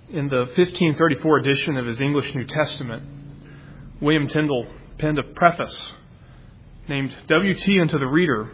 In the 1534 edition of his English New Testament, William Tyndale penned a preface named W.T. unto the Reader.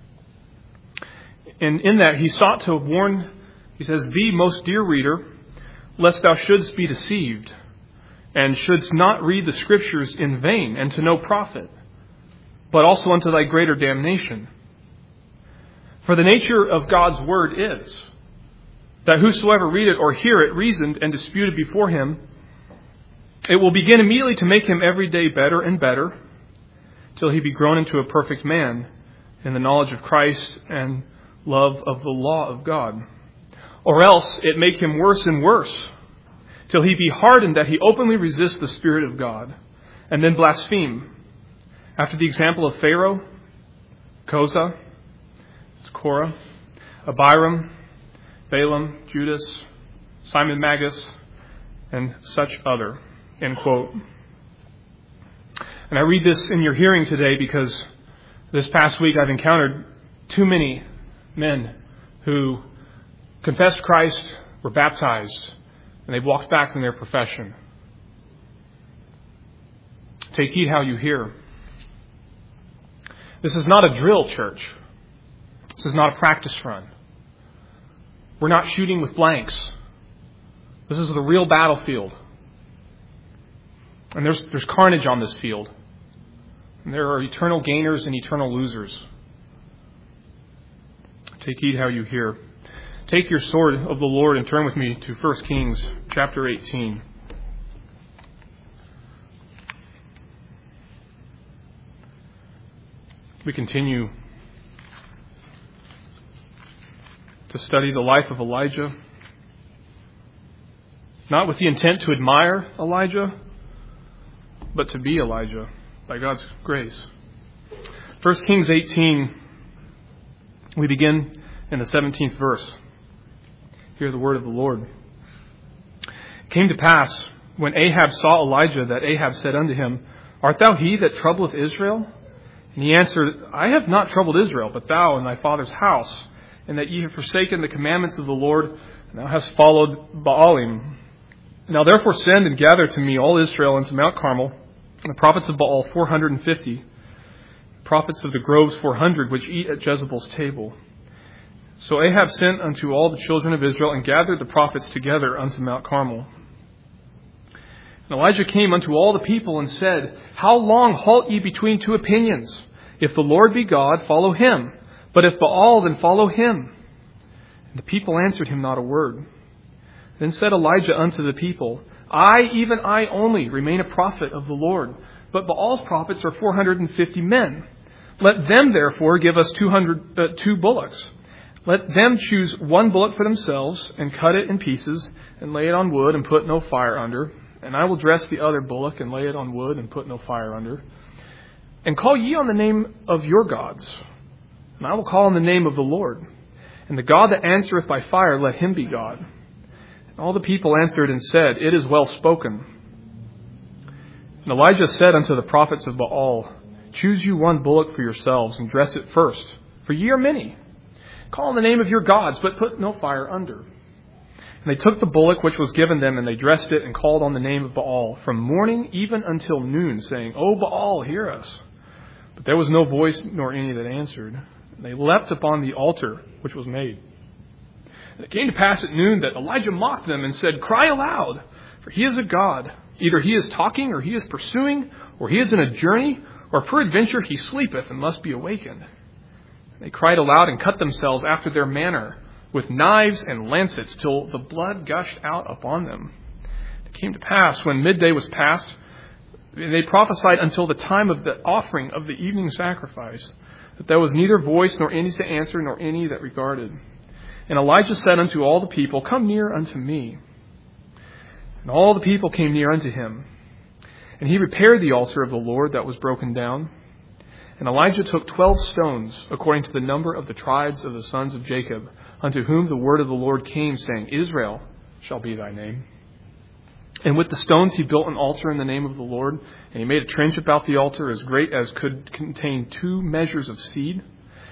And in that he sought to warn, he says, "Thee, most dear reader, lest thou shouldst be deceived, and shouldst not read the Scriptures in vain and to no profit, but also unto thy greater damnation. For the nature of God's word is, that whosoever readeth or heareth reasoned and disputed before him, it will begin immediately to make him every day better and better, till he be grown into a perfect man in the knowledge of Christ and love of the law of God. Or else it make him worse and worse, till he be hardened that he openly resist the Spirit of God, and then blaspheme, after the example of Pharaoh, Kozah, Korah, Abiram, Balaam, Judas, Simon Magus, and such other." End quote. And I read this in your hearing today because this past week I've encountered too many men who confessed Christ, were baptized, and they've walked back from their profession. Take heed how you hear. This is not a drill, church. This is not a practice run. We're not shooting with blanks. This is the real battlefield. And there's carnage on this field. And there are eternal gainers and eternal losers. Take heed how you hear. Take your sword of the Lord and turn with me to 1 Kings chapter 18. We continue to study the life of Elijah, not with the intent to admire Elijah, but to be Elijah by God's grace. 1 Kings 18, we begin in the 17th verse. Hear the word of the Lord. It came to pass, when Ahab saw Elijah, that Ahab said unto him, Art thou he that troubleth Israel? And he answered, I have not troubled Israel, but thou and thy father's house, and that ye have forsaken the commandments of the Lord, and thou hast followed Baalim. Now therefore send and gather to me all Israel unto Mount Carmel, and the prophets of Baal 450, prophets of the groves 400, which eat at Jezebel's table. So Ahab sent unto all the children of Israel, and gathered the prophets together unto Mount Carmel. And Elijah came unto all the people, and said, How long halt ye between two opinions? If the Lord be God, follow him. But if Baal, then follow him. And the people answered him not a word. Then said Elijah unto the people, I, even I only, remain a prophet of the Lord. But Baal's prophets are 450 men. Let them therefore give us 2 bullocks. Let them choose 1 bullock for themselves, and cut it in pieces, and lay it on wood, and put no fire under. And I will dress the other bullock, and lay it on wood, and put no fire under. And call ye on the name of your gods, and I will call on the name of the Lord. And the God that answereth by fire, let him be God. And all the people answered and said, It is well spoken. And Elijah said unto the prophets of Baal, Choose you 1 bullock for yourselves, and dress it first, for ye are many. Call on the name of your gods, but put no fire under. And they took the bullock which was given them, and they dressed it, and called on the name of Baal, from morning even until noon, saying, O Baal, hear us. But there was no voice, nor any that answered. And they leapt upon the altar which was made. And it came to pass at noon that Elijah mocked them, and said, Cry aloud, for he is a god. Either he is talking, or he is pursuing, or he is in a journey, or peradventure he sleepeth, and must be awakened. They cried aloud, and cut themselves after their manner, with knives and lancets, till the blood gushed out upon them. It came to pass, when midday was past, they prophesied until the time of the offering of the evening sacrifice, that there was neither voice, nor any to answer, nor any that regarded. And Elijah said unto all the people, Come near unto me. And all the people came near unto him. And he repaired the altar of the Lord that was broken down. And Elijah took 12 stones, according to the number of the tribes of the sons of Jacob, unto whom the word of the Lord came, saying, Israel shall be thy name. And with the stones he built an altar in the name of the Lord, and he made a trench about the altar as great as could contain 2 measures of seed.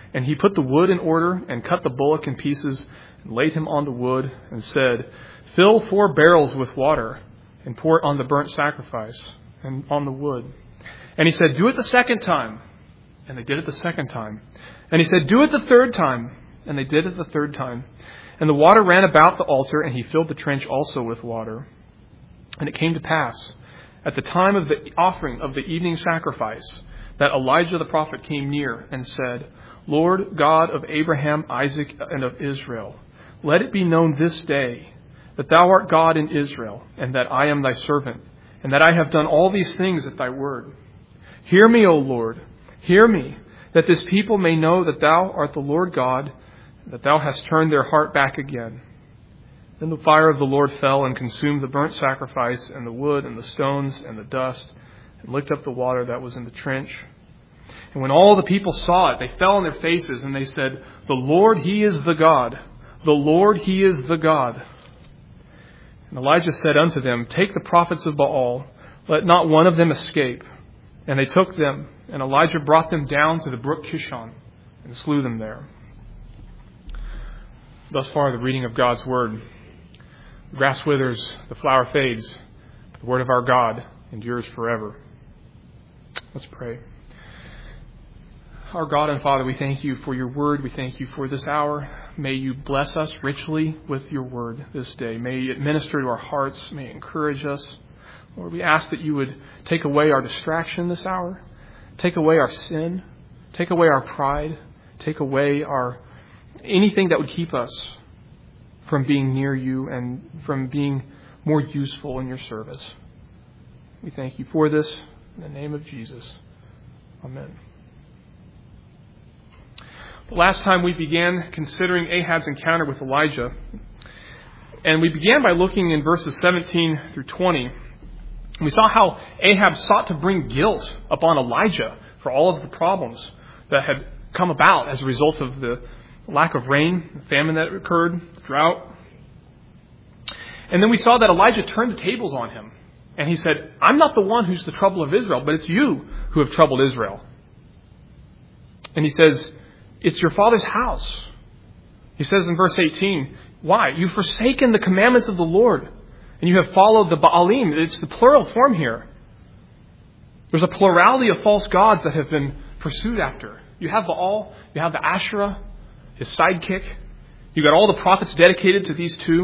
And he put the wood in order and cut the bullock in pieces and laid him on the wood and said, "Fill 4 barrels with water and pour it on the burnt sacrifice and on the wood." And he said, "Do it the second time." And they did it the second time. And he said, "Do it the third time." And they did it the third time. And the water ran about the altar, and he filled the trench also with water. And it came to pass, at the time of the offering of the evening sacrifice, that Elijah the prophet came near and said, "Lord God of Abraham, Isaac, and of Israel, let it be known this day that thou art God in Israel, and that I am thy servant, and that I have done all these things at thy word. Hear me, O Lord, hear me, that this people may know that thou art the Lord God, and that thou hast turned their heart back again." Then the fire of the Lord fell and consumed the burnt sacrifice and the wood and the stones and the dust, and licked up the water that was in the trench. And when all the people saw it, they fell on their faces, and they said, "The Lord, He is the God. The Lord, He is the God." And Elijah said unto them, "Take the prophets of Baal, let not one of them escape." And they took them, and Elijah brought them down to the brook Kishon, and slew them there. Thus far, the reading of God's Word. The grass withers, the flower fades, but the Word of our God endures forever. Let's pray. Our God and Father, we thank you for your word. We thank you for this hour. May you bless us richly with your word this day. May it minister to our hearts. May it encourage us. Lord, we ask that you would take away our distraction this hour. Take away our sin. Take away our pride. Take away anything that would keep us from being near you and from being more useful in your service. We thank you for this. In the name of Jesus. Amen. Last time we began considering Ahab's encounter with Elijah, and we began by looking in verses 17 through 20. We saw how Ahab sought to bring guilt upon Elijah for all of the problems that had come about as a result of the lack of rain, the famine that occurred, the drought. And then we saw that Elijah turned the tables on him, and he said, "I'm not the one who's the trouble of Israel, but it's you who have troubled Israel." And he says, "It's your father's house." He says in verse 18, "Why? You've forsaken the commandments of the Lord, and you have followed the Baalim." It's the plural form here. There's a plurality of false gods that have been pursued after. You have Baal, you have the Asherah, his sidekick. You've got all the prophets dedicated to these two.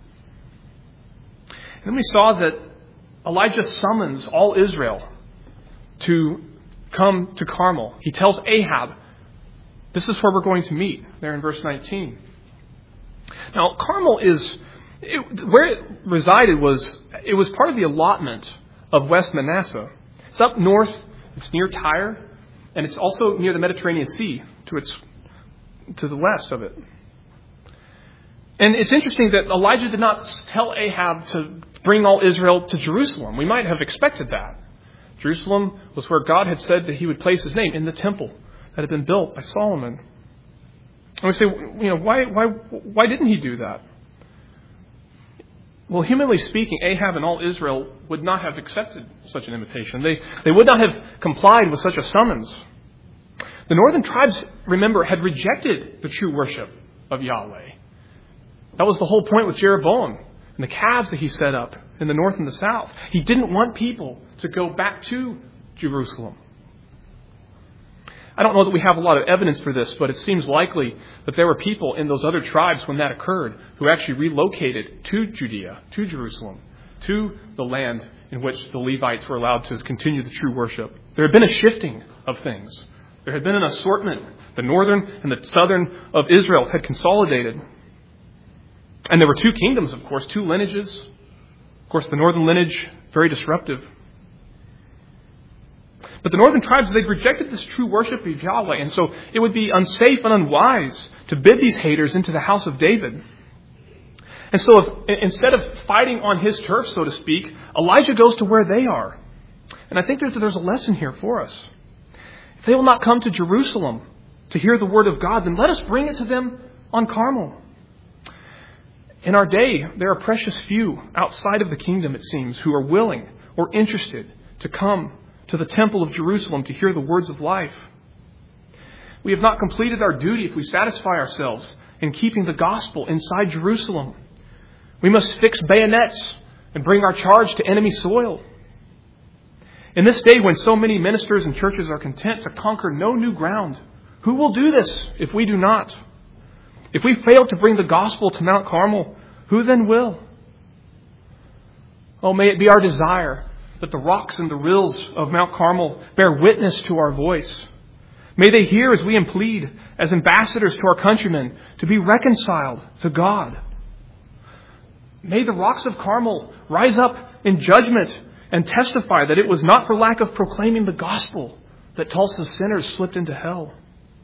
And then we saw that Elijah summons all Israel to come to Carmel. He tells Ahab, "This is where we're going to meet," there in verse 19. Now, Carmel where it resided it was part of the allotment of West Manasseh. It's up north, it's near Tyre, and it's also near the Mediterranean Sea to the west of it. And it's interesting that Elijah did not tell Ahab to bring all Israel to Jerusalem. We might have expected that. Jerusalem was where God had said that he would place his name, in the temple that had been built by Solomon. And we say, why didn't he do that? Well, humanly speaking, Ahab and all Israel would not have accepted such an invitation. They would not have complied with such a summons. The northern tribes, remember, had rejected the true worship of Yahweh. That was the whole point with Jeroboam and the calves that he set up in the north and the south. He didn't want people to go back to Jerusalem. I don't know that we have a lot of evidence for this, but it seems likely that there were people in those other tribes when that occurred who actually relocated to Judea, to Jerusalem, to the land in which the Levites were allowed to continue the true worship. There had been a shifting of things. There had been an assortment. The northern and the southern of Israel had consolidated. And there were two kingdoms, of course, two lineages. Of course, the northern lineage, very disruptive. But the northern tribes, they'd rejected this true worship of Yahweh. And so it would be unsafe and unwise to bid these haters into the house of David. And so instead of fighting on his turf, so to speak, Elijah goes to where they are. And I think there's a lesson here for us. If they will not come to Jerusalem to hear the word of God, then let us bring it to them on Carmel. In our day, there are precious few outside of the kingdom, it seems, who are willing or interested to come to the temple of Jerusalem to hear the words of life. We have not completed our duty if we satisfy ourselves in keeping the gospel inside Jerusalem. We must fix bayonets and bring our charge to enemy soil. In this day when so many ministers and churches are content to conquer no new ground, who will do this if we do not? If we fail to bring the gospel to Mount Carmel, who then will? Oh, may it be our desire that the rocks and the rills of Mount Carmel bear witness to our voice. May they hear as we plead as ambassadors to our countrymen to be reconciled to God. May the rocks of Carmel rise up in judgment and testify that it was not for lack of proclaiming the gospel that Tulsa's sinners slipped into hell.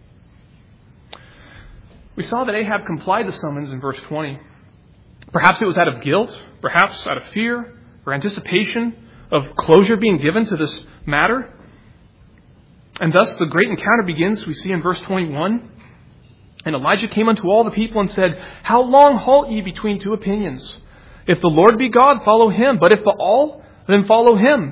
We saw that Ahab complied the summons in verse 20. Perhaps it was out of guilt, perhaps out of fear or anticipation of closure being given to this matter. And thus the great encounter begins, we see in verse 21. And Elijah came unto all the people and said, How long halt ye between two opinions? If the Lord be God, follow him. But if Baal, then follow him.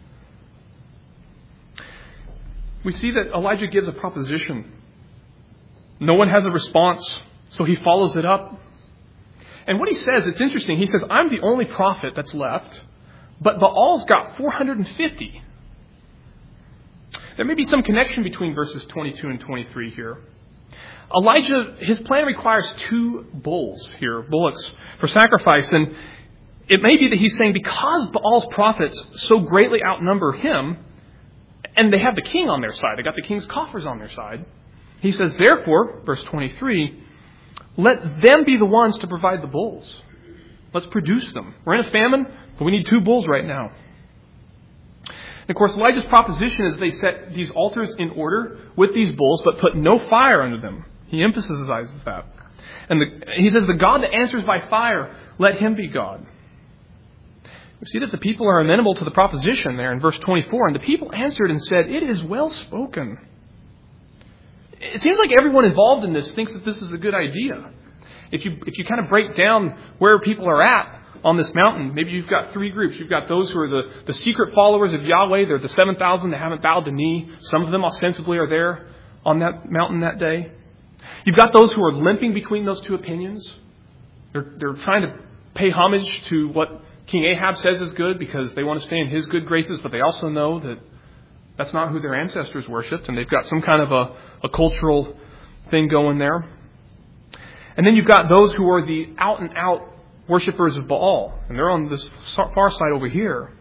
We see that Elijah gives a proposition. No one has a response, so he follows it up. And what he says, it's interesting. He says, I'm the only prophet that's left, but Baal's got 450. There may be some connection between verses 22 and 23 here. Elijah, his plan requires 2 bulls here, bullocks, for sacrifice. And it may be that he's saying because Baal's prophets so greatly outnumber him, and they have the king on their side, they got the king's coffers on their side, he says, therefore, verse 23, let them be the ones to provide the bulls. Let's produce them. We're in a famine, but we need 2 bulls right now. And of course, Elijah's proposition is they set these altars in order with these bulls, but put no fire under them. He emphasizes that. And he says, the God that answers by fire, let him be God. We see that the people are amenable to the proposition there in verse 24. And the people answered and said, it is well spoken. It seems like everyone involved in this thinks that this is a good idea. If you kind of break down where people are at on this mountain, maybe you've got 3 groups. You've got those who are the secret followers of Yahweh. They're the 7,000 that haven't bowed the knee. Some of them ostensibly are there on that mountain that day. You've got those who are limping between those 2 opinions. They're trying to pay homage to what King Ahab says is good because they want to stay in his good graces, but they also know that that's not who their ancestors worshipped, and they've got some kind of a cultural thing going there. And then you've got those who are the out-and-out worshippers of Baal, and they're on this far side over here.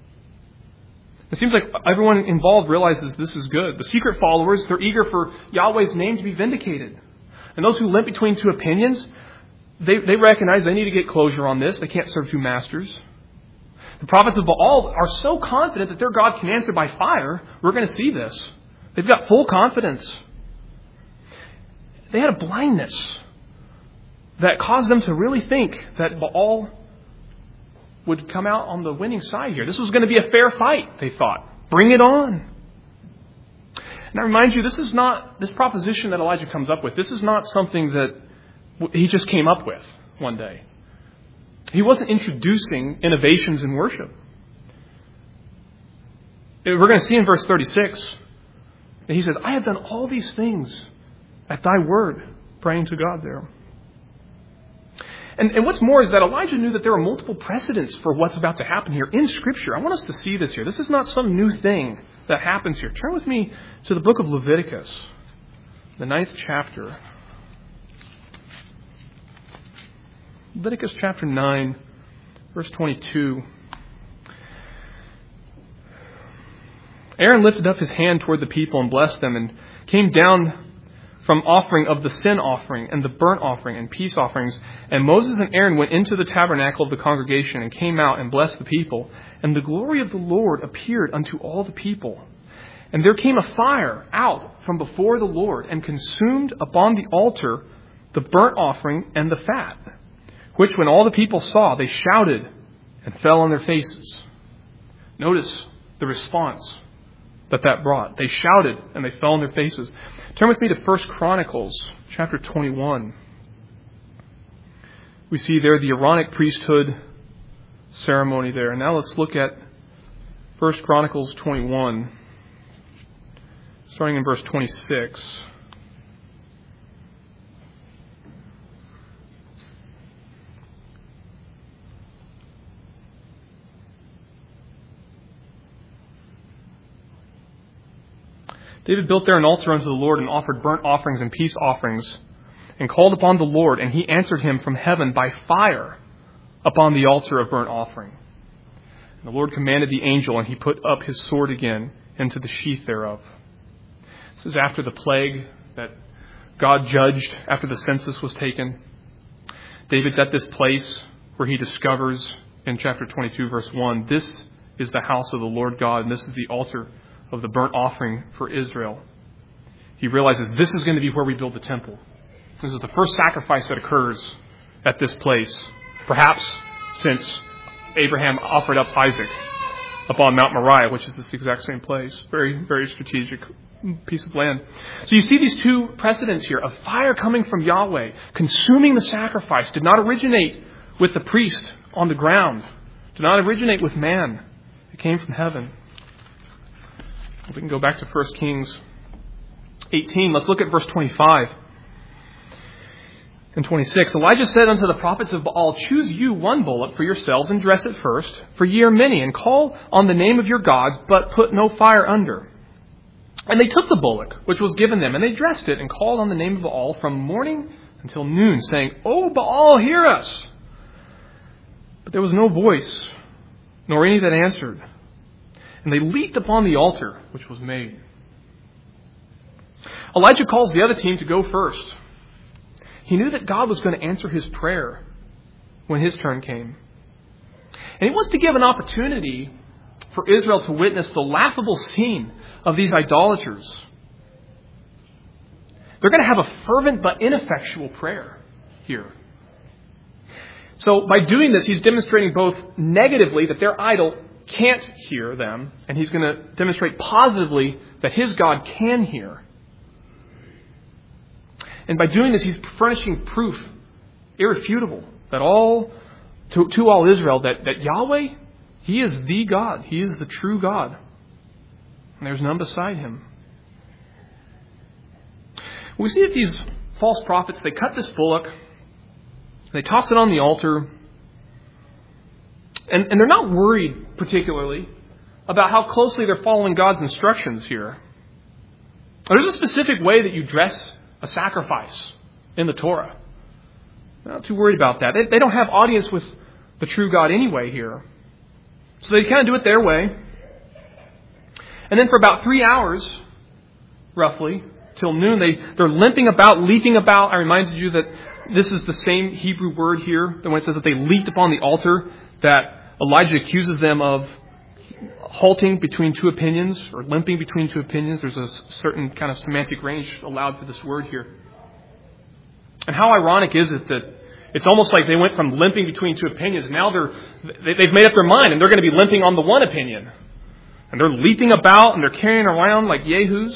It seems like everyone involved realizes this is good. The secret followers, they're eager for Yahweh's name to be vindicated. And those who limp between 2 opinions, they recognize they need to get closure on this. They can't serve 2 masters. The prophets of Baal are so confident that their God can answer by fire. We're going to see this. They've got full confidence. They had a blindness that caused them to really think that Baal would come out on the winning side here. This was going to be a fair fight, they thought. Bring it on. And I remind you, this proposition that Elijah comes up with, this is not something that he just came up with one day. He wasn't introducing innovations in worship. We're going to see in verse 36 that he says, I have done all these things at thy word, praying to God there. And what's more is that Elijah knew that there were multiple precedents for what's about to happen here in Scripture. I want us to see this here. This is not some new thing that happens here. Turn with me to the book of Leviticus, the 9th chapter. Leviticus chapter 9, verse 22. Aaron lifted up his hand toward the people and blessed them, and came down from offering of the sin offering and the burnt offering and peace offerings. And Moses and Aaron went into the tabernacle of the congregation and came out and blessed the people. And the glory of the Lord appeared unto all the people. And there came a fire out from before the Lord and consumed upon the altar the burnt offering and the fat, which when all the people saw, they shouted and fell on their faces. Notice the response that brought. They shouted and they fell on their faces. Turn with me to 1 Chronicles chapter 21. We see there the Aaronic priesthood ceremony there. And now let's look at 1 Chronicles 21, starting in verse 26. David built there an altar unto the Lord and offered burnt offerings and peace offerings and called upon the Lord, and he answered him from heaven by fire upon the altar of burnt offering. And the Lord commanded the angel, and he put up his sword again into the sheath thereof. This is after the plague that God judged after the census was taken. David's at this place where he discovers in chapter 22, verse 1, this is the house of the Lord God, and this is the altar of the burnt offering for Israel. He realizes this is going to be where we build the temple. This is the first sacrifice that occurs at this place, perhaps since Abraham offered up Isaac upon Mount Moriah, which is this exact same place. Very, very strategic piece of land. So you see these two precedents here of fire coming from Yahweh, consuming the sacrifice, did not originate with the priest on the ground, did not originate with man. It came from heaven. We can go back to 1 Kings 18. Let's look at verse 25 and 26. Elijah said unto the prophets of Baal, choose you one bullock for yourselves and dress it first, for ye are many, and call on the name of your gods, but put no fire under. And they took the bullock, which was given them, and they dressed it, and called on the name of Baal from morning until noon, saying, O Baal, hear us. But there was no voice, nor any that answered. And they leaped upon the altar which was made. Elijah calls the other team to go first. He knew that God was going to answer his prayer when his turn came. And he wants to give an opportunity for Israel to witness the laughable scene of these idolaters. They're going to have a fervent but ineffectual prayer here. So by doing this, he's demonstrating both negatively that their idol can't hear them, and he's going to demonstrate positively that his God can hear. And by doing this, he's furnishing proof, irrefutable, that to all Israel, that Yahweh, he is the God. He is the true God. And there's none beside him. We see that these false prophets, they cut this bullock, they toss it on the altar, and they're not worried particularly about how closely they're following God's instructions here. There's a specific way that you dress a sacrifice in the Torah. They're not too worried about that. They don't have audience with the true God anyway here. So they kind of do it their way. And then for about 3 hours, roughly, till noon, they're limping about, leaping about. I reminded you that this is the same Hebrew word here, when it says that they leaped upon the altar, that Elijah accuses them of halting between two opinions, or limping between two opinions. There's a certain kind of semantic range allowed for this word here. And how ironic is it that it's almost like they went from limping between two opinions, and now they've made up their mind, and they're going to be limping on the one opinion. And they're leaping about, and they're carrying around like yahoos.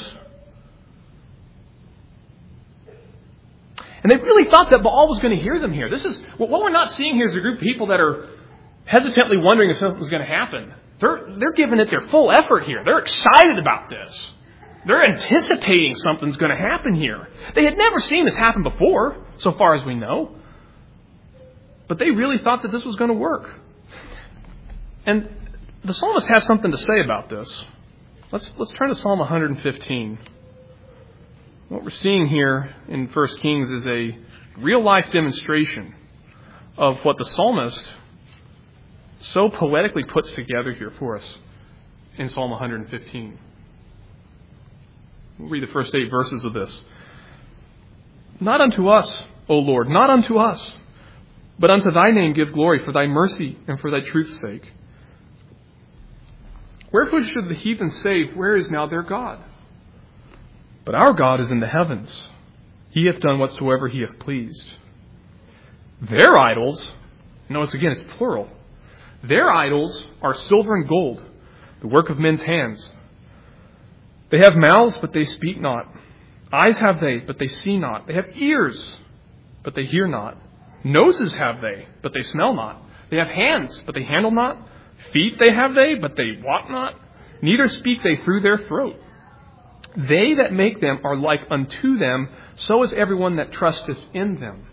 And they really thought that Baal was going to hear them here. This is what we're not seeing here is a group of people that are hesitantly wondering if something was going to happen. They're giving it their full effort here. They're excited about this. They're anticipating something's going to happen here. They had never seen this happen before, so far as we know. But they really thought that this was going to work. And the psalmist has something to say about this. Let's turn to Psalm 115. What we're seeing here in 1 Kings is a real-life demonstration of what the psalmist so poetically puts together here for us in Psalm 115. We'll read the first 8 verses of this. Not unto us, O Lord, not unto us, but unto thy name give glory for thy mercy and for thy truth's sake. Wherefore should the heathen say, where is now their God? But our God is in the heavens. He hath done whatsoever he hath pleased. Their idols, notice again, it's plural. Their idols are silver and gold, the work of men's hands. They have mouths, but they speak not. Eyes have they, but they see not. They have ears, but they hear not. Noses have they, but they smell not. They have hands, but they handle not. Feet they have they, but they walk not. Neither speak they through their throat. They that make them are like unto them, so is everyone that trusteth in them.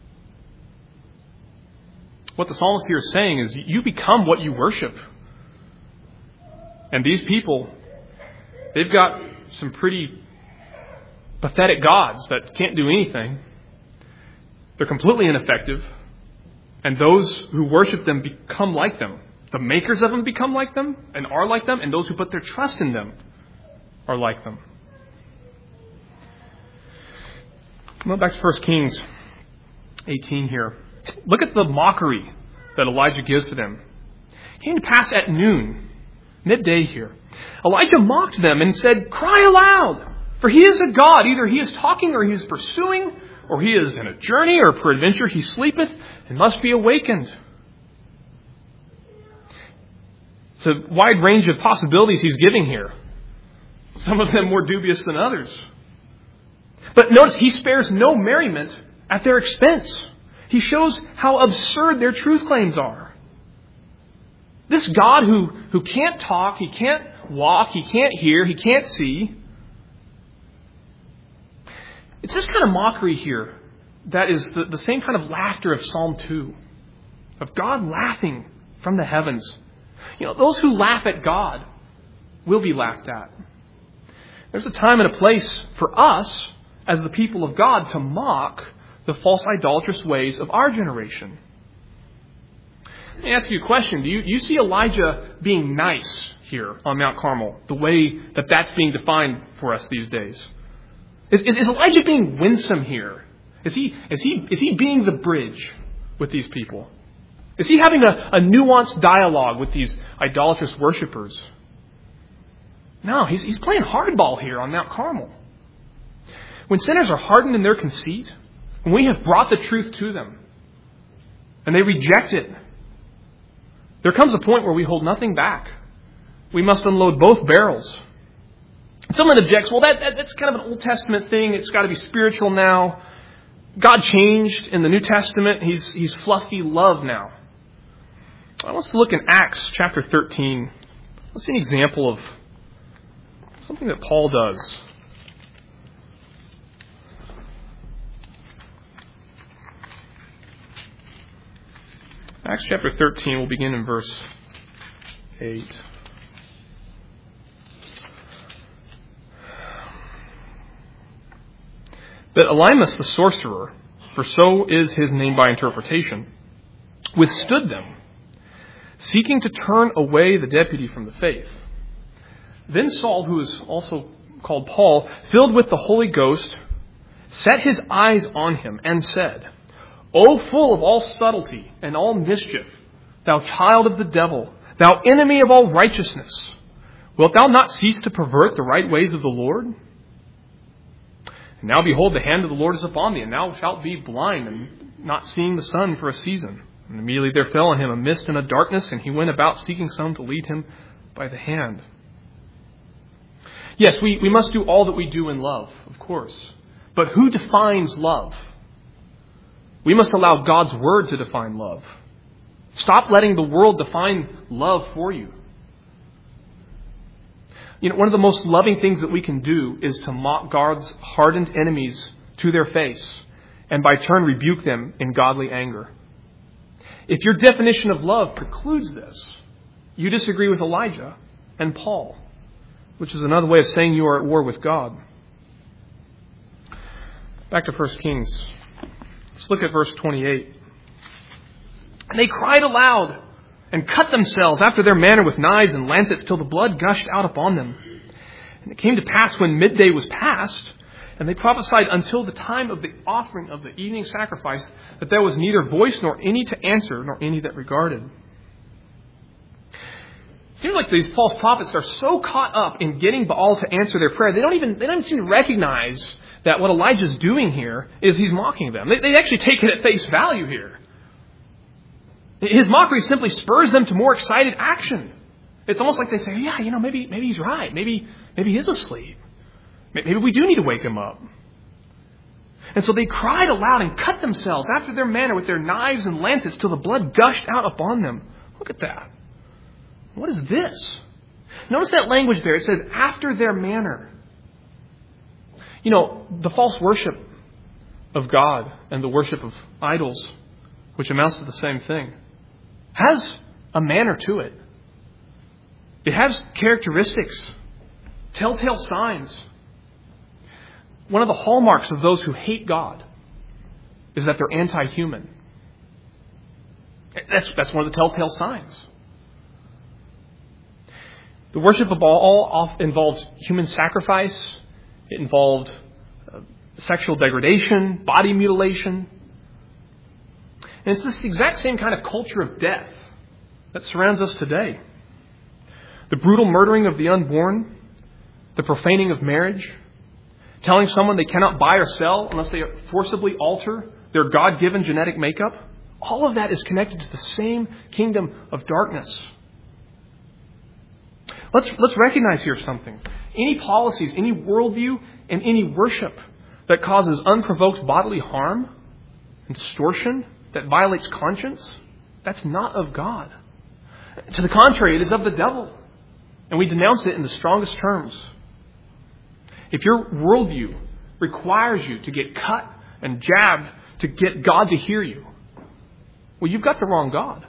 What the psalmist here is saying is, you become what you worship. And these people, they've got some pretty pathetic gods that can't do anything. They're completely ineffective. And those who worship them become like them. The makers of them become like them and are like them. And those who put their trust in them are like them. Well, back to 1 Kings 18 here. Look at the mockery that Elijah gives to them. It came to pass at noon, midday here. Elijah mocked them and said, "Cry aloud, for he is a god. Either he is talking or he is pursuing, or he is in a journey, or peradventure he sleepeth and must be awakened." It's a wide range of possibilities he's giving here. Some of them more dubious than others. But notice he spares no merriment at their expense. He shows how absurd their truth claims are. This God who can't talk, he can't walk, he can't hear, he can't see. It's this kind of mockery here that is the same kind of laughter of Psalm 2, of God laughing from the heavens. Those who laugh at God will be laughed at. There's a time and a place for us, as the people of God, to mock the false idolatrous ways of our generation. Let me ask you a question. Do you see Elijah being nice here on Mount Carmel, the way that that's being defined for us these days? Is Elijah being winsome here? Is he being the bridge with these people? Is he having a nuanced dialogue with these idolatrous worshipers? No, he's playing hardball here on Mount Carmel. When sinners are hardened in their conceit, when we have brought the truth to them, and they reject it, there comes a point where we hold nothing back. We must unload both barrels. Someone objects, well, that's kind of an Old Testament thing. It's got to be spiritual now. God changed in the New Testament. He's fluffy love now. I want us to look in Acts chapter 13. Let's see an example of something that Paul does. Acts chapter 13, we'll begin in verse 8. But Elymas the sorcerer, for so is his name by interpretation, withstood them, seeking to turn away the deputy from the faith. Then Saul, who is also called Paul, filled with the Holy Ghost, set his eyes on him and said, "O full of all subtlety and all mischief, thou child of the devil, thou enemy of all righteousness, wilt thou not cease to pervert the right ways of the Lord? And now behold, the hand of the Lord is upon thee, and thou shalt be blind and not seeing the sun for a season." And immediately there fell on him a mist and a darkness, and he went about seeking some to lead him by the hand. Yes, we must do all that we do in love, of course. But who defines love? We must allow God's Word to define love. Stop letting the world define love for you. One of the most loving things that we can do is to mock God's hardened enemies to their face, and by turn rebuke them in godly anger. If your definition of love precludes this, you disagree with Elijah and Paul, which is another way of saying you are at war with God. Back to 1 Kings. Let's look at verse 28. "And they cried aloud and cut themselves after their manner with knives and lancets till the blood gushed out upon them. And it came to pass when midday was past, and they prophesied until the time of the offering of the evening sacrifice, that there was neither voice nor any to answer, nor any that regarded." It seems like these false prophets are so caught up in getting Baal to answer their prayer, they don't even seem to recognize that what Elijah's doing here is he's mocking them. They actually take it at face value here. His mockery simply spurs them to more excited action. It's almost like they say, yeah, maybe he's right. Maybe he is asleep. Maybe we do need to wake him up. And so they cried aloud and cut themselves after their manner with their knives and lancets till the blood gushed out upon them. Look at that. What is this? Notice that language there. It says, after their manner. The false worship of God and the worship of idols, which amounts to the same thing, has a manner to it. It has characteristics Telltale signs. One of the hallmarks of those who hate God is that they're anti-human. That's one of the telltale signs. The worship of Baal involved human sacrifice. It involved sexual degradation, body mutilation. And it's this exact same kind of culture of death that surrounds us today. The brutal murdering of the unborn, the profaning of marriage, telling someone they cannot buy or sell unless they forcibly alter their God-given genetic makeup. All of that is connected to the same kingdom of darkness. Let's recognize here something. Any policies, any worldview, and any worship that causes unprovoked bodily harm and distortion, that violates conscience, that's not of God. To the contrary, it is of the devil. And we denounce it in the strongest terms. If your worldview requires you to get cut and jabbed to get God to hear you, well, you've got the wrong God.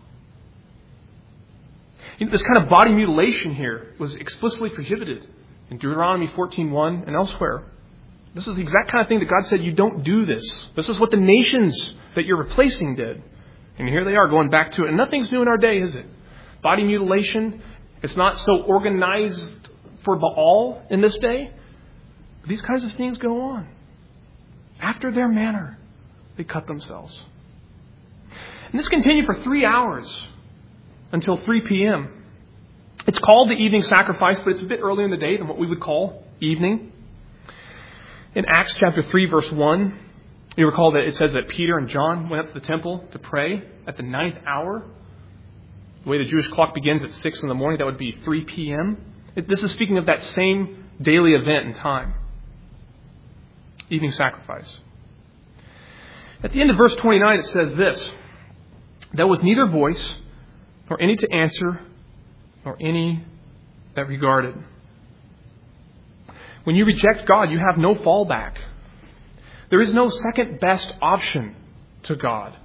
This kind of body mutilation here was explicitly prohibited in Deuteronomy 14:1 and elsewhere. This is the exact kind of thing that God said, you don't do this. This is what the nations that you're replacing did. And here they are going back to it. And nothing's new in our day, is it? Body mutilation, it's not so organized for Baal in this day. But these kinds of things go on. After their manner, they cut themselves. And this continued for 3 hours until 3 p.m. It's called the evening sacrifice, but it's a bit earlier in the day than what we would call evening. In Acts chapter 3, verse 1, you recall that it says that Peter and John went up to the temple to pray at the 9th hour. The way the Jewish clock begins at 6 in the morning, that would be 3 p.m. This is speaking of that same daily event and time. Evening sacrifice. At the end of verse 29, it says this: there was neither voice, nor any to answer, nor any that regarded. When you reject God, you have no fallback. There is no second best option to God.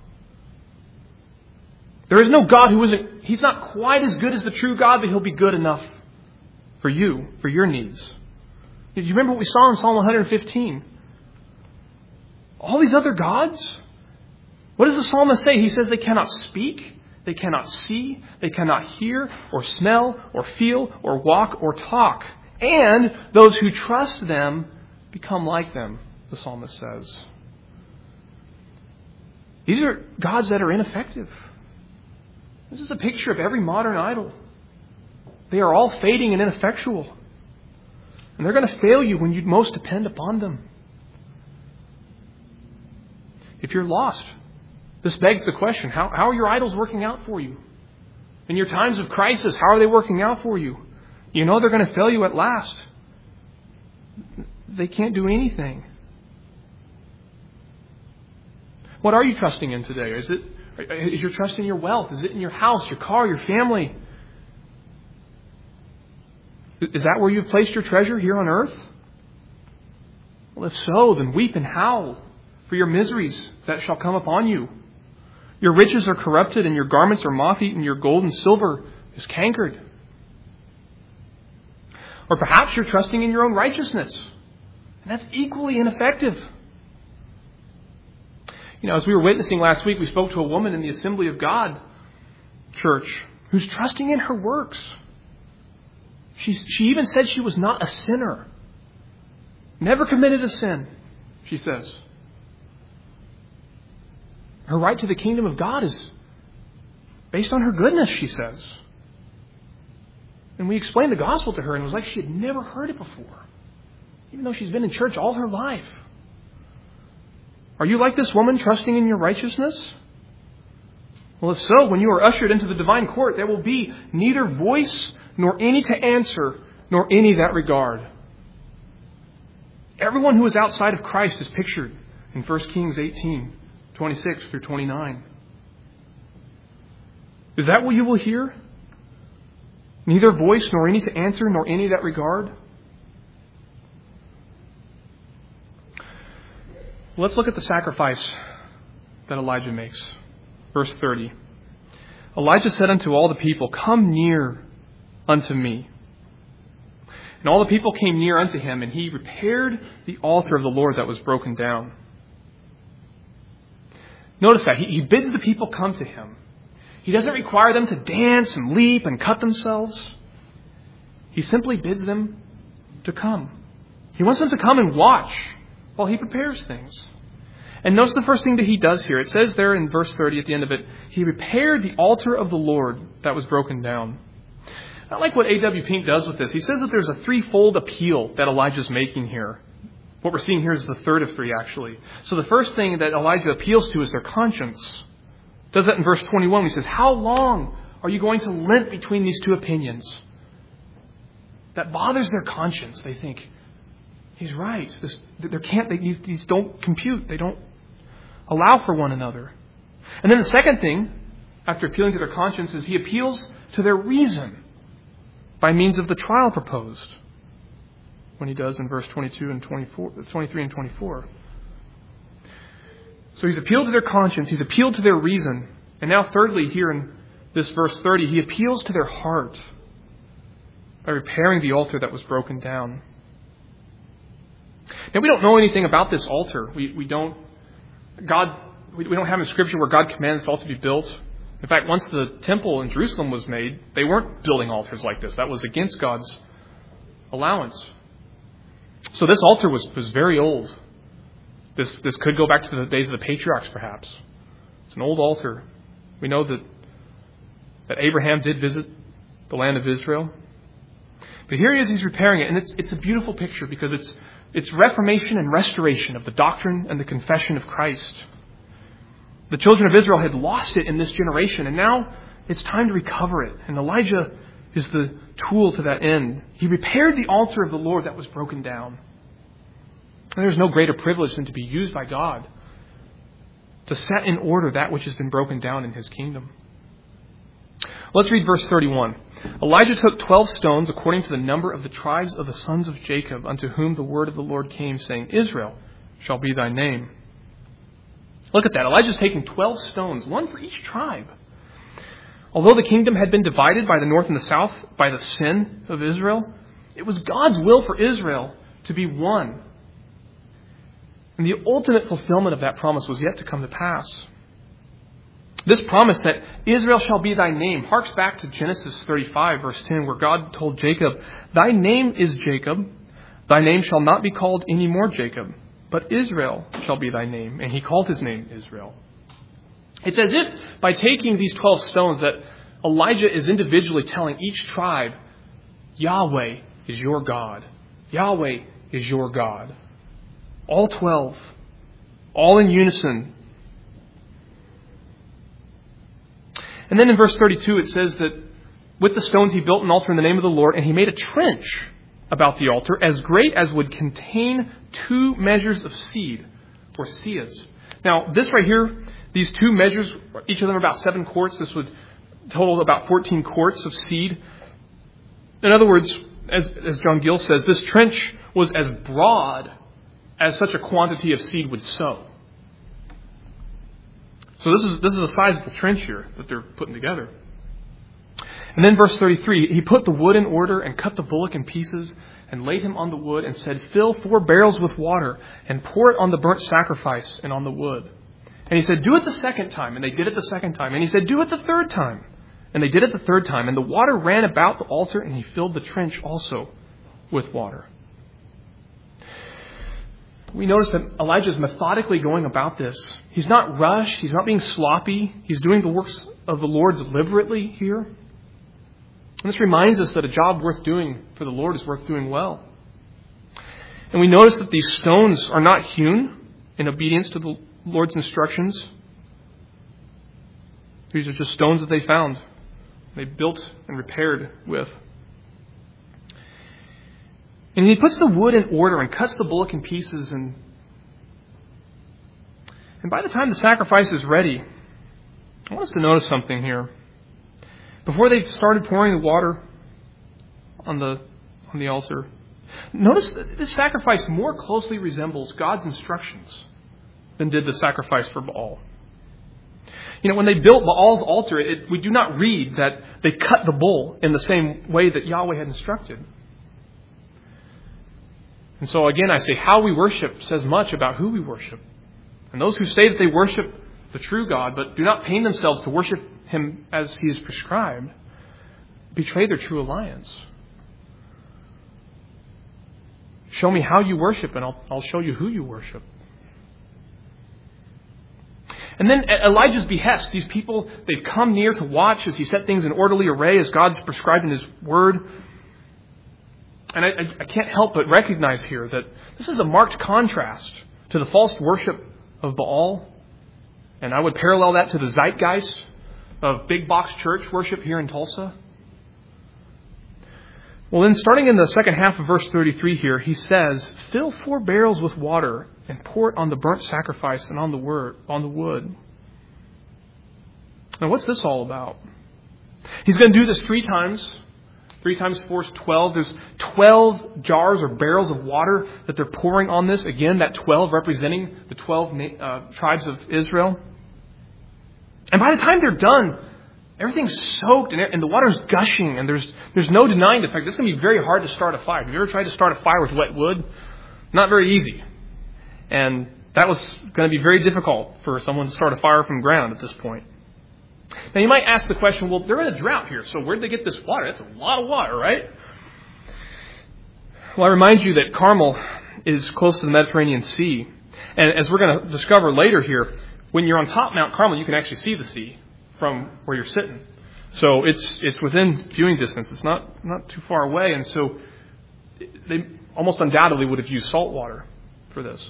There is no God He's not quite as good as the true God, but He'll be good enough for you, for your needs. Did you remember what we saw in Psalm 115? All these other gods? What does the psalmist say? He says they cannot speak, they cannot see, they cannot hear, or smell, or feel, or walk, or talk. And those who trust them become like them, the psalmist says. These are gods that are ineffective. This is a picture of every modern idol. They are all fading and ineffectual. And they're going to fail you when you most depend upon them. If you're lost, this begs the question, how are your idols working out for you? In your times of crisis, how are they working out for you? You know they're going to fail you at last. They can't do anything. What are you trusting in today? Is your trust in your wealth? Is it in your house, your car, your family? Is that where you've placed your treasure here on earth? Well, if so, then weep and howl for your miseries that shall come upon you. Your riches are corrupted and your garments are moth-eaten. Your gold and silver is cankered. Or perhaps you're trusting in your own righteousness. And that's equally ineffective. As we were witnessing last week, we spoke to a woman in the Assembly of God church who's trusting in her works. She even said she was not a sinner. Never committed a sin, she says. Her right to the kingdom of God is based on her goodness, she says. And we explained the gospel to her, and it was like she had never heard it before, even though she's been in church all her life. Are you like this woman, trusting in your righteousness? Well, if so, when you are ushered into the divine court, there will be neither voice nor any to answer, nor any that regard. Everyone who is outside of Christ is pictured in 1 Kings 18, 26 through 29. Is that what you will hear? Neither voice nor any to answer, nor any that regard? Let's look at the sacrifice that Elijah makes. Verse 30. Elijah said unto all the people, "Come near unto me." And all the people came near unto him, and he repaired the altar of the Lord that was broken down. Notice that. He bids the people come to him. He doesn't require them to dance and leap and cut themselves. He simply bids them to come. He wants them to come and watch while he prepares things. And notice the first thing that he does here. It says there in verse 30 at the end of it, he repaired the altar of the Lord that was broken down. I like what A.W. Pink does with this. He says that there's a threefold appeal that Elijah's making here. What we're seeing here is the third of three, actually. So the first thing that Elijah appeals to is their conscience. Does that in verse 21. He says, how long are you going to limp between these two opinions? That bothers their conscience. They think, he's right. These don't compute. They don't allow for one another. And then the second thing, after appealing to their conscience, is he appeals to their reason by means of the trial proposed, when he does in verse 22 and 23 and 24. So he's appealed to their conscience, he's appealed to their reason, and now thirdly, here in this verse 30, he appeals to their heart by repairing the altar that was broken down. Now, we don't know anything about this altar. We don't have in Scripture where God commanded this altar to be built. In fact, once the temple in Jerusalem was made, they weren't building altars like this. That was against God's allowance. So this altar was very old. This could go back to the days of the patriarchs, perhaps. It's an old altar. We know that Abraham did visit the land of Israel. But here he is, he's repairing it. And it's a beautiful picture because it's reformation and restoration of the doctrine and the confession of Christ. The children of Israel had lost it in this generation, and now it's time to recover it. And Elijah is the tool to that end. He repaired the altar of the Lord that was broken down. And there's no greater privilege than to be used by God to set in order that which has been broken down in his kingdom. Let's read verse 31. Elijah took 12 stones according to the number of the tribes of the sons of Jacob, unto whom the word of the Lord came, saying, Israel shall be thy name. Look at that. Elijah's taking 12 stones, one for each tribe. Although the kingdom had been divided by the north and the south by the sin of Israel, it was God's will for Israel to be one. And the ultimate fulfillment of that promise was yet to come to pass. This promise that Israel shall be thy name harks back to Genesis 35, verse 10, where God told Jacob, thy name is Jacob, thy name shall not be called any more Jacob, but Israel shall be thy name. And he called his name Israel. It's as if by taking these 12 stones that Elijah is individually telling each tribe, Yahweh is your God. Yahweh is your God. All 12. All in unison. And then in verse 32 it says that with the stones he built an altar in the name of the Lord, and he made a trench about the altar as great as would contain 2 measures of seed, or seahs. Now, this right here, these 2 measures, each of them are about 7 quarts. This would total about 14 quarts of seed. In other words, as John Gill says, this trench was as broad as such a quantity of seed would sow. So this is a sizable trench here that they're putting together. And then verse 33, he put the wood in order and cut the bullock in pieces and laid him on the wood and said, fill 4 barrels with water and pour it on the burnt sacrifice and on the wood. And he said, do it the second time. And they did it the second time. And he said, do it the third time. And they did it the third time. And the water ran about the altar, and he filled the trench also with water. We notice that Elijah is methodically going about this. He's not rushed. He's not being sloppy. He's doing the works of the Lord deliberately here. And this reminds us that a job worth doing for the Lord is worth doing well. And we notice that these stones are not hewn in obedience to the Lord's instructions. These are just stones that they found. They built and repaired with. And he puts the wood in order and cuts the bullock in pieces. And by the time the sacrifice is ready, I want us to notice something here. Before they started pouring the water on the altar, notice that this sacrifice more closely resembles God's instructions than did the sacrifice for Baal. You know, when they built Baal's altar, we do not read that they cut the bull in the same way that Yahweh had instructed. And so again, I say how we worship says much about who we worship. And those who say that they worship the true God, but do not pain themselves to worship Him as He is prescribed, betray their true alliance. Show me how you worship, and I'll show you who you worship. And then at Elijah's behest, these people, they've come near to watch as he set things in orderly array as God's prescribed in His Word. And I can't help but recognize here that this is a marked contrast to the false worship of Baal. And I would parallel that to the zeitgeist of big box church worship here in Tulsa. Well, then starting in the second half of verse 33 here, he says, "Fill 4 barrels with water and pour it on the burnt sacrifice and on the wood." Now, what's this all about? He's going to do this 3 times. 3 times 4 is 12. There's 12 jars or barrels of water that they're pouring on this. Again, that 12 representing the 12 tribes of Israel. And by the time they're done, everything's soaked and the water's gushing, and there's no denying the fact this is going to be very hard to start a fire. Have you ever tried to start a fire with wet wood? Not very easy. And that was going to be very difficult for someone to start a fire from ground at this point. Now you might ask the question, well, they're in a drought here, so where'd they get this water? That's a lot of water, right? Well, I remind you that Carmel is close to the Mediterranean Sea. And as we're going to discover later here, when you're on top of Mount Carmel, you can actually see the sea from where you're sitting. So it's within viewing distance. It's not too far away. And so they almost undoubtedly would have used salt water for this.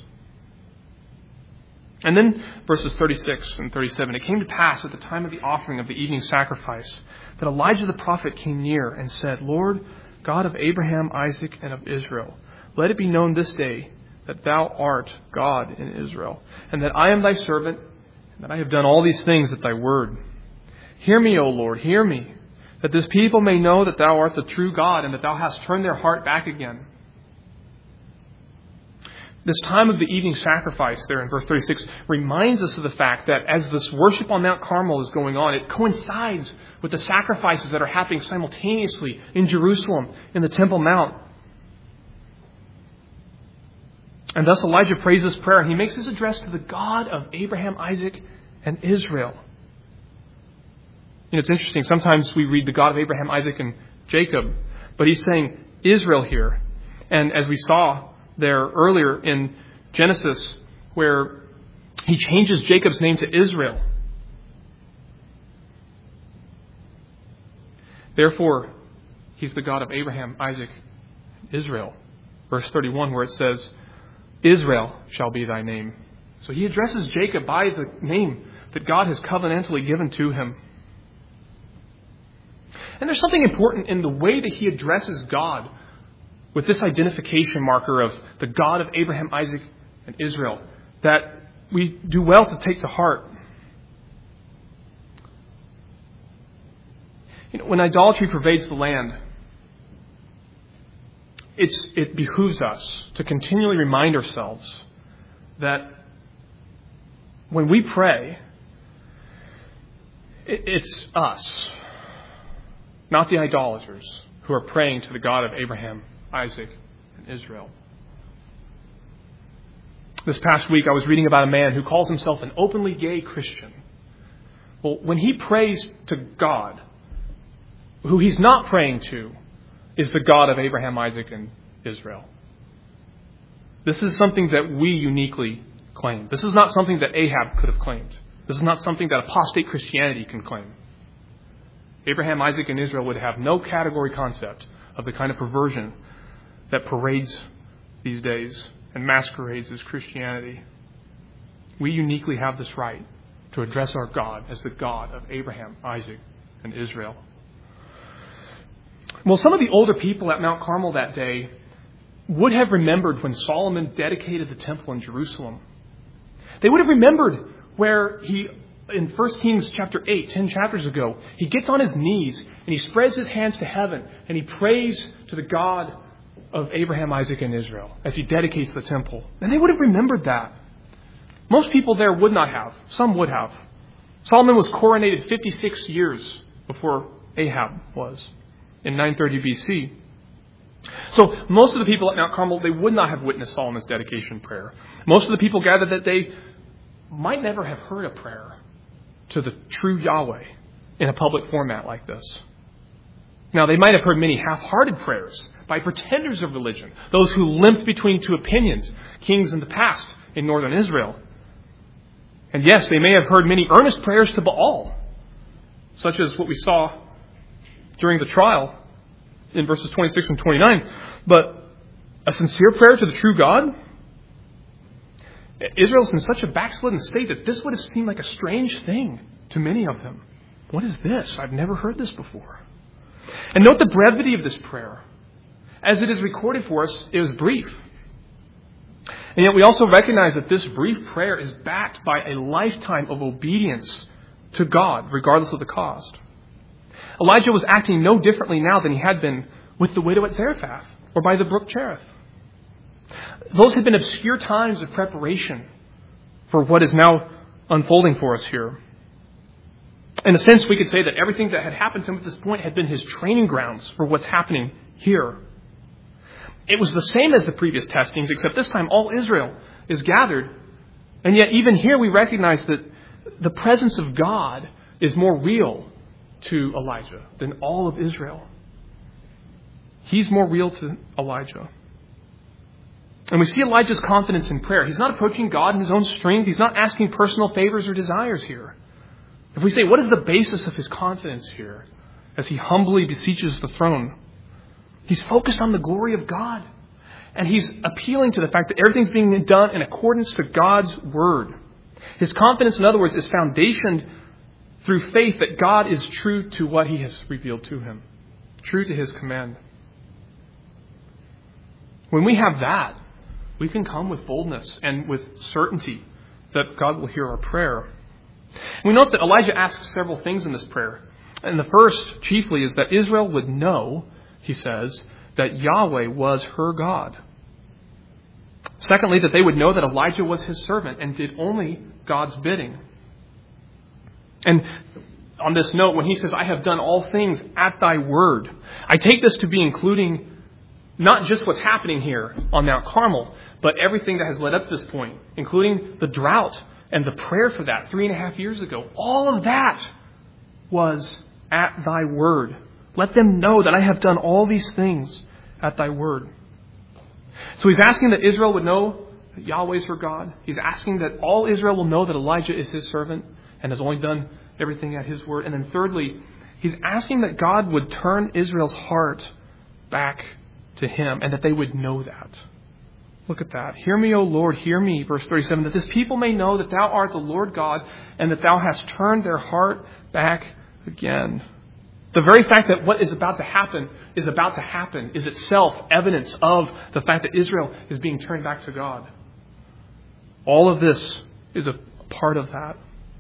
And then verses 36 and 37, "It came to pass at the time of the offering of the evening sacrifice that Elijah the prophet came near and said, 'Lord, God of Abraham, Isaac, and of Israel, let it be known this day that thou art God in Israel, and that I am thy servant, and that I have done all these things at thy word. Hear me, O Lord, hear me, that this people may know that thou art the true God, and that thou hast turned their heart back again.'" This time of the evening sacrifice there in verse 36 reminds us of the fact that as this worship on Mount Carmel is going on, it coincides with the sacrifices that are happening simultaneously in Jerusalem, in the Temple Mount. And thus Elijah prays this prayer, and he makes his address to the God of Abraham, Isaac, and Israel. You know, it's interesting. Sometimes we read the God of Abraham, Isaac, and Jacob, but he's saying Israel here. And as we saw there earlier in Genesis, where he changes Jacob's name to Israel. Therefore, he's the God of Abraham, Isaac, and Israel. Verse 31, where it says, "Israel shall be thy name." So he addresses Jacob by the name that God has covenantally given to him. And there's something important in the way that he addresses God with this identification marker of the God of Abraham, Isaac, and Israel that we do well to take to heart. You know, when idolatry pervades the land, it behooves us to continually remind ourselves that when we pray, it's us, not the idolaters, who are praying to the God of Abraham, Isaac, and Israel. This past week I was reading about a man who calls himself an openly gay Christian. Well, when he prays to God, who he's not praying to is the God of Abraham, Isaac, and Israel. This is something that we uniquely claim. This is not something that Ahab could have claimed. This is not something that apostate Christianity can claim. Abraham, Isaac, and Israel would have no category concept of the kind of perversion that parades these days and masquerades as Christianity. We uniquely have this right to address our God as the God of Abraham, Isaac, and Israel. Well, some of the older people at Mount Carmel that day would have remembered when Solomon dedicated the temple in Jerusalem. They would have remembered where he, in 1 Kings chapter 8, 10 chapters ago, he gets on his knees and he spreads his hands to heaven and he prays to the God of Abraham, Isaac, and Israel as he dedicates the temple. And they would have remembered that. Most people there would not have. Some would have. Solomon was coronated 56 years before Ahab was, in 930 BC. So most of the people at Mount Carmel, they would not have witnessed Solomon's dedication prayer. Most of the people gathered that day might never have heard a prayer to the true Yahweh in a public format like this. Now, they might have heard many half-hearted prayers by pretenders of religion, those who limped between two opinions, kings in the past in northern Israel. And yes, they may have heard many earnest prayers to Baal, such as what we saw during the trial in verses 26 and 29. But a sincere prayer to the true God? Israel's in such a backslidden state that this would have seemed like a strange thing to many of them. What is this? I've never heard this before. And note the brevity of this prayer. As it is recorded for us, it was brief. And yet we also recognize that this brief prayer is backed by a lifetime of obedience to God, regardless of the cost. Elijah was acting no differently now than he had been with the widow at Zarephath or by the brook Cherith. Those had been obscure times of preparation for what is now unfolding for us here. In a sense, we could say that everything that had happened to him at this point had been his training grounds for what's happening here. It was the same as the previous testings, except this time all Israel is gathered. And yet even here we recognize that the presence of God is more real to Elijah than all of Israel. He's more real to Elijah. And we see Elijah's confidence in prayer. He's not approaching God in his own strength. He's not asking personal favors or desires here. If we say, what is the basis of his confidence here as he humbly beseeches the throne? He's focused on the glory of God. And he's appealing to the fact that everything's being done in accordance to God's word. His confidence, in other words, is foundationed through faith that God is true to what he has revealed to him, true to his command. When we have that, we can come with boldness and with certainty that God will hear our prayer. We note that Elijah asks several things in this prayer. And the first, chiefly, is that Israel would know, he says, that Yahweh was her God. Secondly, that they would know that Elijah was his servant and did only God's bidding. And on this note, when he says, I have done all things at thy word, I take this to be including not just what's happening here on Mount Carmel, but everything that has led up to this point, including the drought and the prayer for that 3.5 years ago. All of that was at thy word. Let them know that I have done all these things at thy word. So he's asking that Israel would know that Yahweh is her God. He's asking that all Israel will know that Elijah is his servant and has only done everything at his word. And then thirdly, he's asking that God would turn Israel's heart back to him and that they would know that. Look at that. Hear me, O Lord, hear me, verse 37, that this people may know that thou art the Lord God and that thou hast turned their heart back again. The very fact that what is about to happen is itself evidence of the fact that Israel is being turned back to God. All of this is a part of that.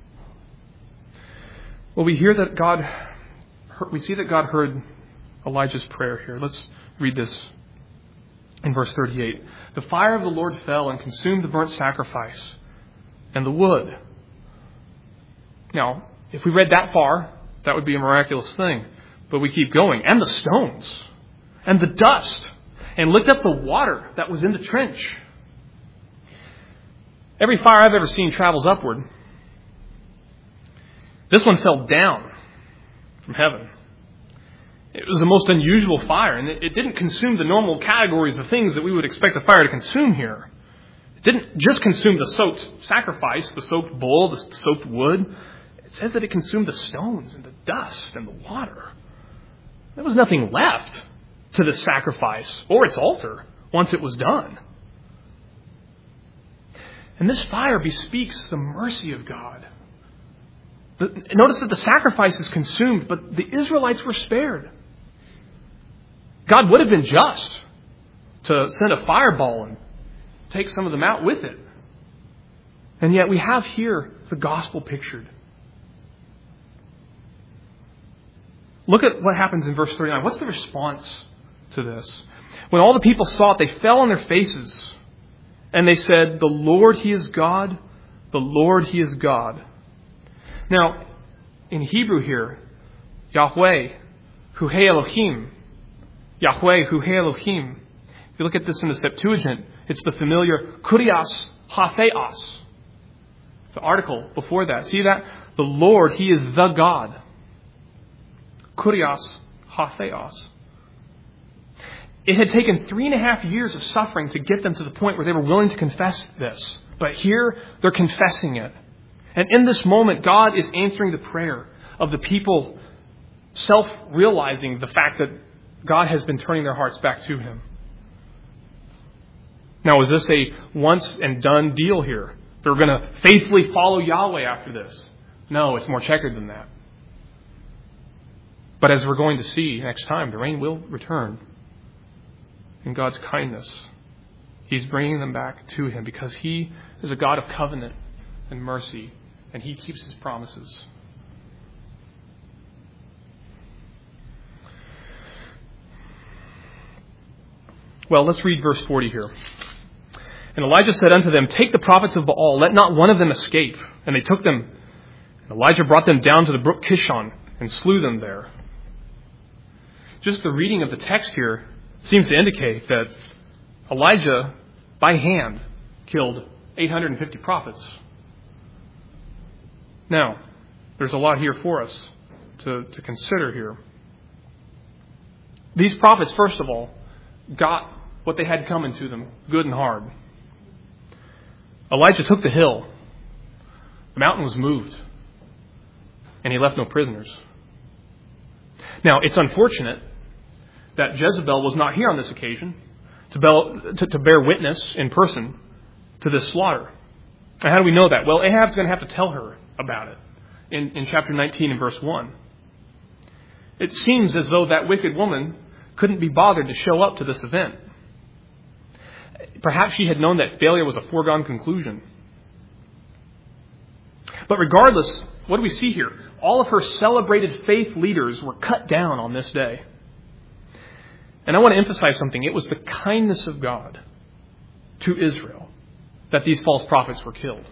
Well, we see that God heard Elijah's prayer here. Let's read this in verse 38. The fire of the Lord fell and consumed the burnt sacrifice and the wood. Now, if we read that far, that would be a miraculous thing. But we keep going. And the stones. And the dust. And licked up the water that was in the trench. Every fire I've ever seen travels upward. This one fell down from heaven. It was the most unusual fire. And it didn't consume the normal categories of things that we would expect a fire to consume here. It didn't just consume the soaked sacrifice, the soaked bull, the soaked wood. It says that it consumed the stones and the dust and the water. There was nothing left to the sacrifice or its altar once it was done. And this fire bespeaks the mercy of God. Notice that the sacrifice is consumed, but the Israelites were spared. God would have been just to send a fireball and take some of them out with it. And yet we have here the gospel pictured. Look at what happens in verse 39. What's the response to this? When all the people saw it, they fell on their faces. And they said, the Lord, He is God. The Lord, He is God. Now, in Hebrew here, Yahweh, Huhei Elohim, Yahweh, Hu Elohim. If you look at this in the Septuagint, it's the familiar Kurios HaTheos. The article before that. See that? The Lord, He is the God. Kurios HaTheos. It had taken 3.5 years of suffering to get them to the point where they were willing to confess this. But here, they're confessing it. And in this moment, God is answering the prayer of the people, self-realizing the fact that God has been turning their hearts back to Him. Now, is this a once and done deal here? They're going to faithfully follow Yahweh after this? No, it's more checkered than that. But as we're going to see next time, the rain will return. In God's kindness, He's bringing them back to Him because He is a God of covenant and mercy, and He keeps His promises. Well, let's read verse 40 here. And Elijah said unto them, Take the prophets of Baal, let not one of them escape. And they took them. And Elijah brought them down to the brook Kishon and slew them there. Just the reading of the text here seems to indicate that Elijah, by hand, killed 850 prophets. Now, there's a lot here for us to consider here. These prophets, first of all, got what they had coming to them, good and hard. Elijah took the hill. The mountain was moved. And he left no prisoners. Now, it's unfortunate that Jezebel was not here on this occasion to bear witness in person to this slaughter. And how do we know that? Well, Ahab's going to have to tell her about it in chapter 19 and verse 1. It seems as though that wicked woman couldn't be bothered to show up to this event. Perhaps she had known that failure was a foregone conclusion. But regardless, what do we see here? All of her celebrated faith leaders were cut down on this day. And I want to emphasize something. It was the kindness of God to Israel that these false prophets were killed.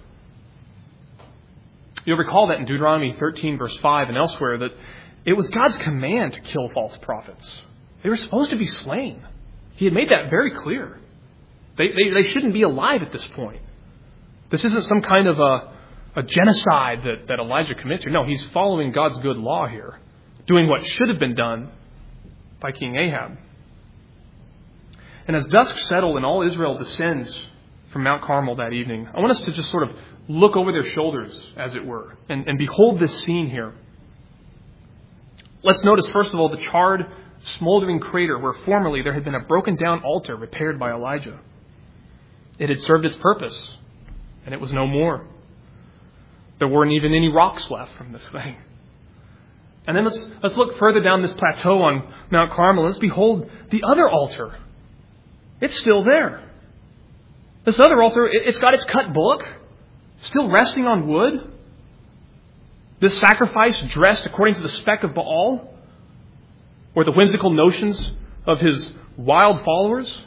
You'll recall that in Deuteronomy 13 verse 5 and elsewhere that it was God's command to kill false prophets. They were supposed to be slain. He had made that very clear. They shouldn't be alive at this point. This isn't some kind of a genocide that Elijah commits here. No, he's following God's good law here, doing what should have been done by King Ahab. And as dusk settled and all Israel descends from Mount Carmel that evening, I want us to just sort of look over their shoulders, as it were, and behold this scene here. Let's notice, first of all, the charred, smoldering crater where formerly there had been a broken down altar repaired by Elijah. It had served its purpose, and it was no more. There weren't even any rocks left from this thing. And then let's look further down this plateau on Mount Carmel. Let's behold the other altar. It's still there. This other altar, it's got its cut bullock, still resting on wood. This sacrifice dressed according to the spec of Baal, or the whimsical notions of his wild followers.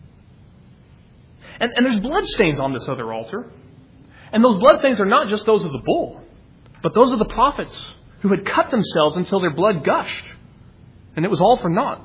And there's bloodstains on this other altar. And those bloodstains are not just those of the bull, but those of the prophets who had cut themselves until their blood gushed. And it was all for naught.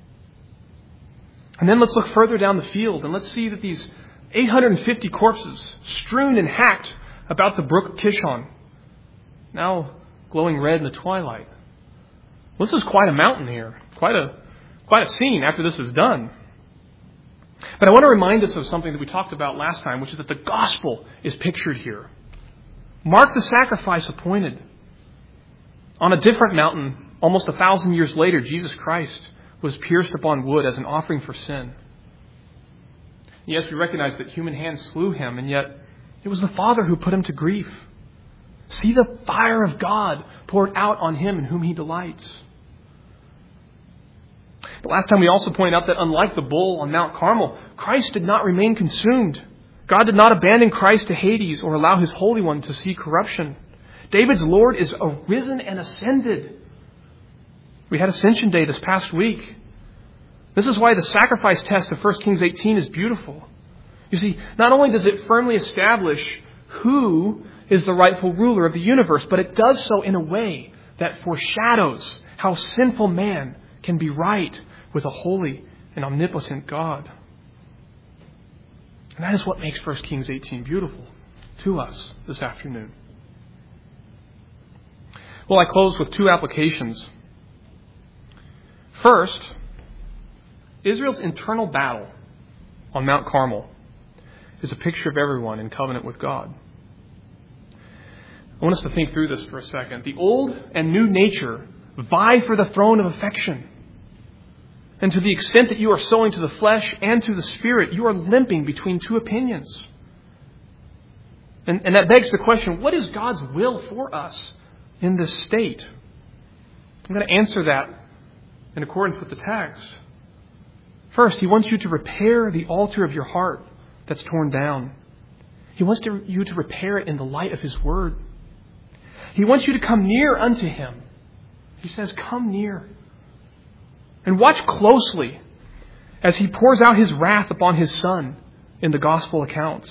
And then let's look further down the field and let's see that these 850 corpses strewn and hacked about the brook Kishon, now glowing red in the twilight. This is quite a mountain here, quite a scene after this is done. But I want to remind us of something that we talked about last time, which is that the gospel is pictured here. Mark the sacrifice appointed. On a different mountain, almost 1,000 years later, Jesus Christ was pierced upon wood as an offering for sin. Yes, we recognize that human hands slew him, and yet it was the Father who put him to grief. See the fire of God poured out on him in whom he delights. But last time we also pointed out that unlike the bull on Mount Carmel, Christ did not remain consumed. God did not abandon Christ to Hades or allow his Holy One to see corruption. David's Lord is arisen and ascended. We had Ascension Day this past week. This is why the sacrifice test of 1 Kings 18 is beautiful. You see, not only does it firmly establish who is the rightful ruler of the universe, but it does so in a way that foreshadows how sinful man can be right with a holy and omnipotent God. And that is what makes 1 Kings 18 beautiful to us this afternoon. Well, I close with two applications. First, Israel's internal battle on Mount Carmel is a picture of everyone in covenant with God. I want us to think through this for a second. The old and new nature vie for the throne of affection. And to the extent that you are sowing to the flesh and to the spirit, you are limping between two opinions. And that begs the question, what is God's will for us in this state? I'm going to answer that in accordance with the text. First, He wants you to repair the altar of your heart that's torn down. He wants you to repair it in the light of His Word. He wants you to come near unto Him. He says, come near. And watch closely as He pours out His wrath upon His Son in the gospel accounts.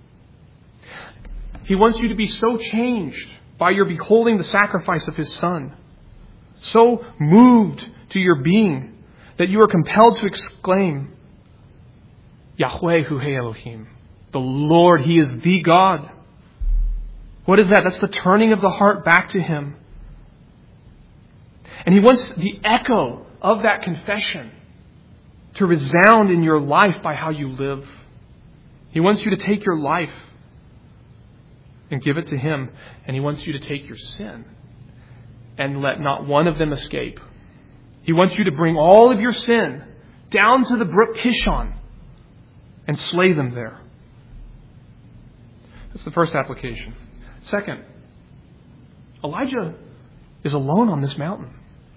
He wants you to be so changed by your beholding the sacrifice of His Son, so moved to your being that you are compelled to exclaim, Yahweh Hu He Elohim, the Lord, He is the God. What is that? That's the turning of the heart back to Him. And He wants the echo of that confession to resound in your life by how you live. He wants you to take your life and give it to Him. And He wants you to take your sin and let not one of them escape. He wants you to bring all of your sin down to the brook Kishon and slay them there. That's the first application. Second, Elijah is alone on this mountain.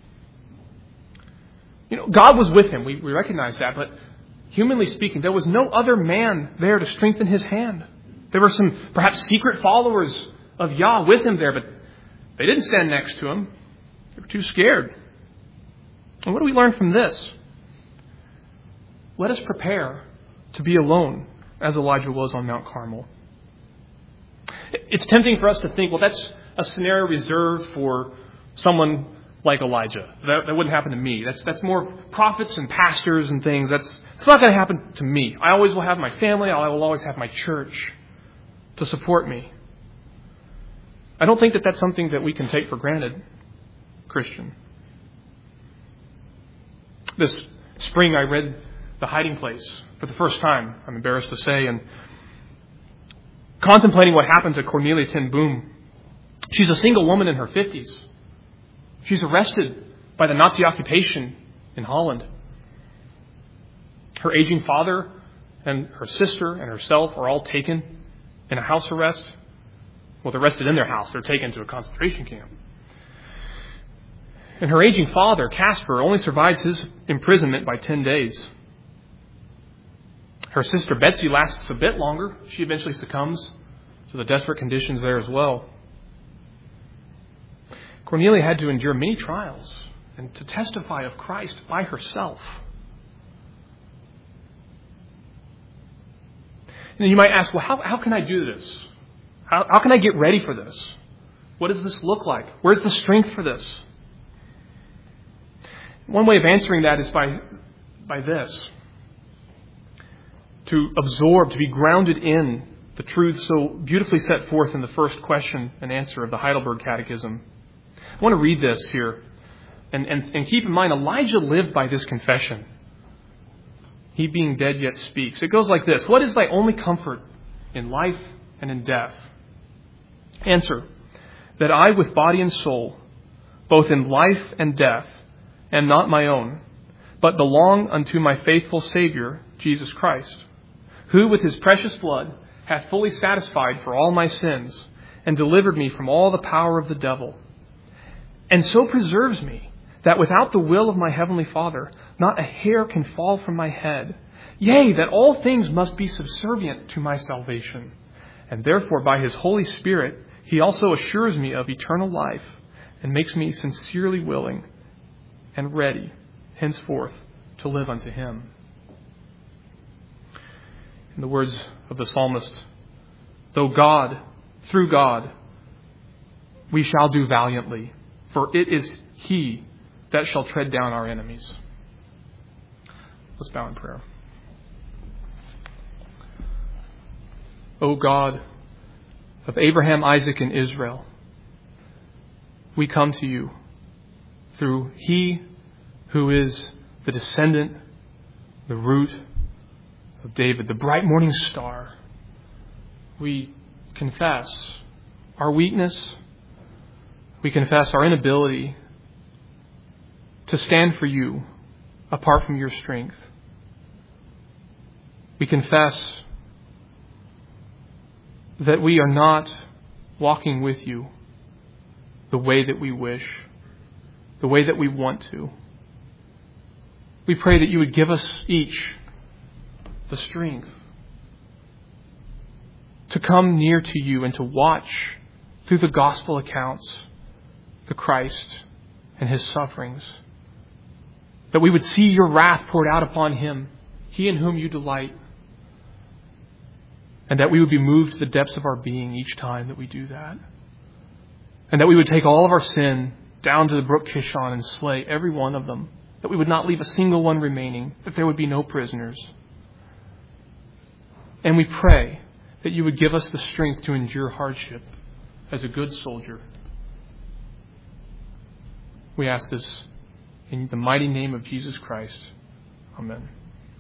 God was with him. We recognize that. But humanly speaking, there was no other man there to strengthen his hand. There were some perhaps secret followers of Yah with him there, but they didn't stand next to him. They were too scared. And what do we learn from this? Let us prepare to be alone as Elijah was on Mount Carmel. It's tempting for us to think, well, that's a scenario reserved for someone like Elijah. That wouldn't happen to me. That's more prophets and pastors and things. It's not going to happen to me. I always will have my family. I will always have my church to support me. I don't think that that's something that we can take for granted, Christian. This spring I read The Hiding Place for the first time, I'm embarrassed to say, and contemplating what happened to Cornelia ten Boom. She's a single woman in her 50s. She's arrested by the Nazi occupation in Holland. Her aging father and her sister and herself are all taken in a house arrest. Well, they're arrested in their house. They're taken to a concentration camp. And her aging father, Casper, only survives his imprisonment by 10 days. Her sister, Betsy, lasts a bit longer. She eventually succumbs to the desperate conditions there as well. Cornelia had to endure many trials and to testify of Christ by herself. And you might ask, well, how can I do this? How can I get ready for this? What does this look like? Where's the strength for this? One way of answering that is by this. To absorb, to be grounded in the truth so beautifully set forth in the first question and answer of the Heidelberg Catechism. I want to read this here. And keep in mind, Elijah lived by this confession. He being dead yet speaks. It goes like this. What is thy only comfort in life and in death? Answer. That I with body and soul, both in life and death, am not my own, but belong unto my faithful Savior, Jesus Christ, who with His precious blood hath fully satisfied for all my sins and delivered me from all the power of the devil, and so preserves me that without the will of my heavenly Father, not a hair can fall from my head. Yea, that all things must be subservient to my salvation. And therefore by His Holy Spirit, He also assures me of eternal life and makes me sincerely willing and ready henceforth to live unto Him. In the words of the psalmist, though God, through God, we shall do valiantly, for it is He that shall tread down our enemies. Let's bow in prayer. O God of Abraham, Isaac, and Israel, we come to you through He who is the descendant, the root of David, the bright morning star. We confess our weakness. We confess our inability to stand for you apart from your strength. We confess that we are not walking with you the way that we wish, the way that we want to. We pray that you would give us each the strength to come near to you and to watch through the gospel accounts the Christ and his sufferings. That we would see your wrath poured out upon him, he in whom you delight. And that we would be moved to the depths of our being each time that we do that. And that we would take all of our sin down to the brook Kishon and slay every one of them. That we would not leave a single one remaining. That there would be no prisoners. And we pray that you would give us the strength to endure hardship as a good soldier. We ask this in the mighty name of Jesus Christ. Amen.